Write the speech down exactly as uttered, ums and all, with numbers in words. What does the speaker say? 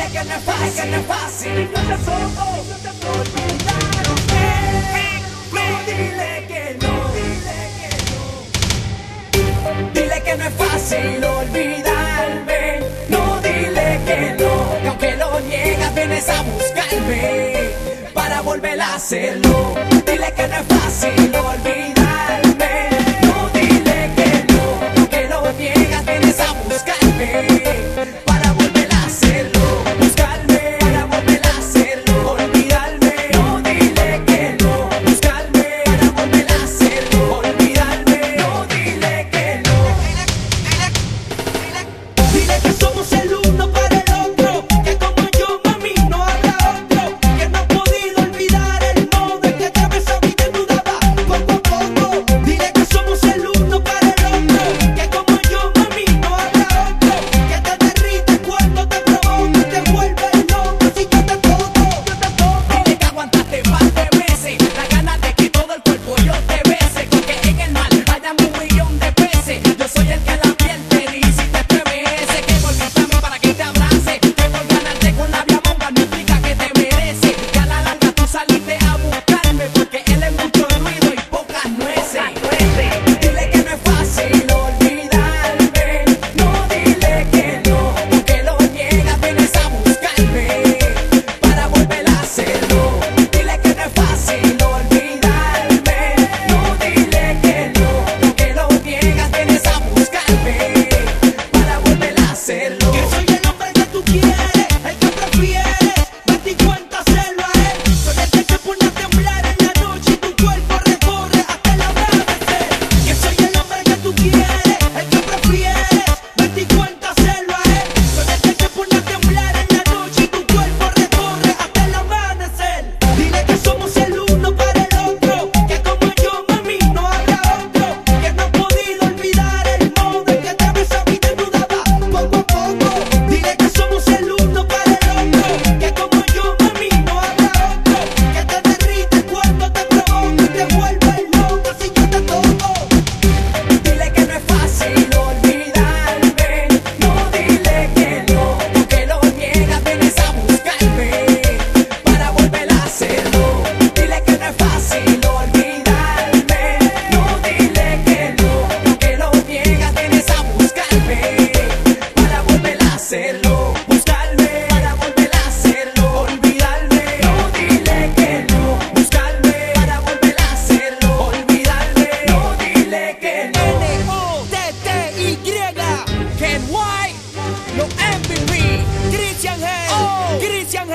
Dile que no es fácil, que no es fácil. No te pongo, no te puedo olvidarme. No, dile que no, dile que no. Dile que no es fácil olvidarme. No, dile que no. Que aunque lo niegas, vienes a buscarme para volver a hacerlo. Dile que no es fácil olvidarme. No, dile que no. Que aunque lo niegas, vienes a buscarme para volver a hacerlo. Buscarme para volver a hacerlo. Olvidarme. No, dile que no. Buscarme para volver a hacerlo. Olvidarme. No, dile que no. Dile que somos el uno para el otro, que como yo, mami, no habrá otro, que no he podido olvidar el modo en que te besaba y te dudaba poco a poco. Dile que somos el uno para el otro, que como yo, mami, no habrá otro, que te derrites cuando te provoco y te vuelves loco si yo te toco, yo te toco. Dile que aguantaste par de meses, la ganas de que todo el cuerpo yo te bese, con que en el mar hayan un millón de peces. Yo soy el que la piel te dice y te estremece, que volviste a mí para que te abrace, que por ganarte con la vía monga no implica que te merece, que a la larga tú saliste a buscarme, porque él es mucho ruido y pocas nueces. Dile que no es fácil olvidarme, no, dile que no, porque lo niegas, vienes a buscarme para volver a hacerlo. Dile que no es fácil olvidarme, no, dile que no, porque lo niegas, vienes a buscarme para volver a hacerlo. Que soy el hombre que tú quieres, el que prefieres, date cuenta, hacerlo a él. Soy el que te pone a temblar en la noche y tu cuerpo recorre hasta el amanecer. Que soy el hombre que tú quieres, el que prefieres, date cuenta, hacerlo a él. Soy el que te pone a temblar en la noche y tu cuerpo recorre hasta el amanecer. Dile que somos el uno para el otro, que como yo, mami, no habrá otro, que no he podido olvidar el modo en que te besaba y te dudaba poco a poco. Dile que somos el uno para el otro, que como yo, mami, no habrá otro, que te derrites cuando te provoco y te vuelves loco si yo te toco. Dile que no es fácil olvidarme, no, dile que no, porque lo niegas, vienes a buscarme para volver a hacerlo. Dile que no es fácil olvidarme, no, dile que no, porque lo niegas, vienes a buscarme para volver a hacerlo. Buscarme para volver a hacerlo. Olvidarme, no, dile que no. Buscarme para volver a hacerlo. Olvidarme, no, dile que no. N O T T Y Ken White, los M V P, Christian Hell, Christian Hell.